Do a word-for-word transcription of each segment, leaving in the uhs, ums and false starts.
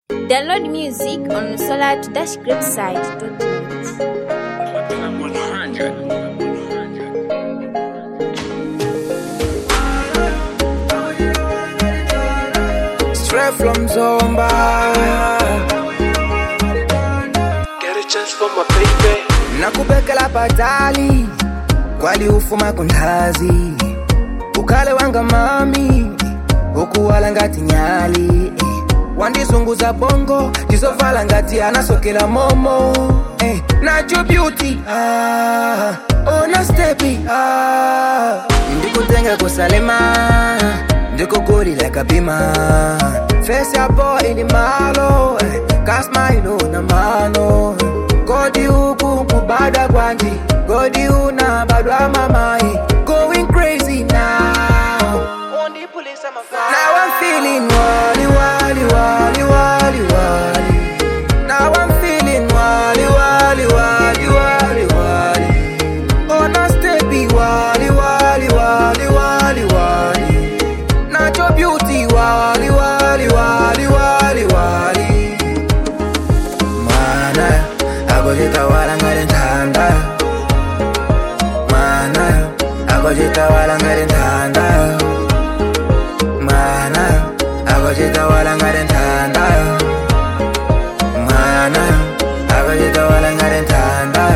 Download music on solar dash great site dot net. Straight from Zomba. Get a chance for my baby. Nakubekela patali kwali ufuma kundazi ukale wanga mami ukuwala ngati nyali eh. Wandizunguza bongo tizovala ngati anasokela momo eh. Nacho beauty ah, ona stepi ah. Ndikutenga kusalema ndikuguri like a bima face ya boy ni malo eh. Kasmailo na mano Godi huku kubada kwanji Godi una badwa mamai Going crazy now Now I'm feeling wali wali wali wali wali Now I'm feeling wali wali wali wali wali On a steppy wali wali wali wali wali Nacho beauty wali wali wali wali wali Mana Agojita wala ngare ntanda Mana Agojita wala ngare ntanda Mana Agojita wala ngare ntanda Mana Agojita wala ngare ntanda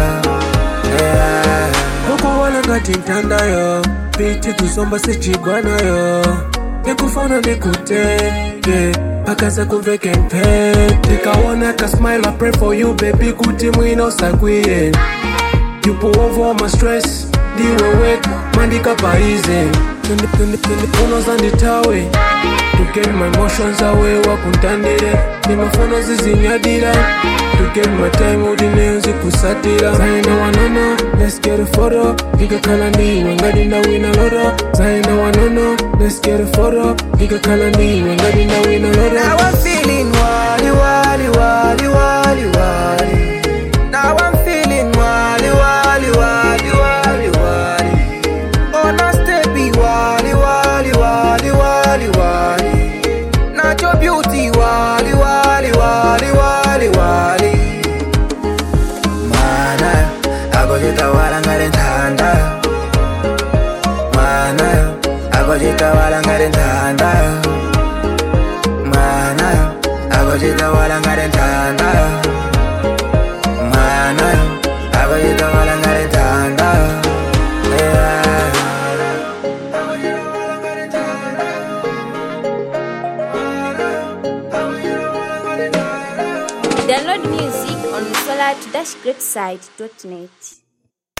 Huko wala ngati ntanda yo Piti kusomba sichigwana yo Nikufona nikuteke Pakaza kuveke mpete Kawona ka smile I pray for you baby Kuti mwino sakwiye You pull over my stress Diwe wet Mandika paize Tundi tundi tundi Puno zanditawe To get my emotions away Wakuntandire Nimafono zizinyadira To get my time Udine zikusatira Zaina wanono Let's get a photo Giga kalandi Wangadi na wina lora Zaina wanono Let's get a photo Giga kalandi Wangadi na wina lora Now I'm feeling wali wali wali wali wali Now I'm feeling wali wali wali wali wali On a steppy wali wali wali wali wali Nacho beauty wali wali wali wali wali Mana Agojita wala ngare ntanda Mana Agojita wala ngare ntanda Mana Agojita wala ngare ntanda Mana Agojita wala ngare ntanda Download music on solar dash great site dot net.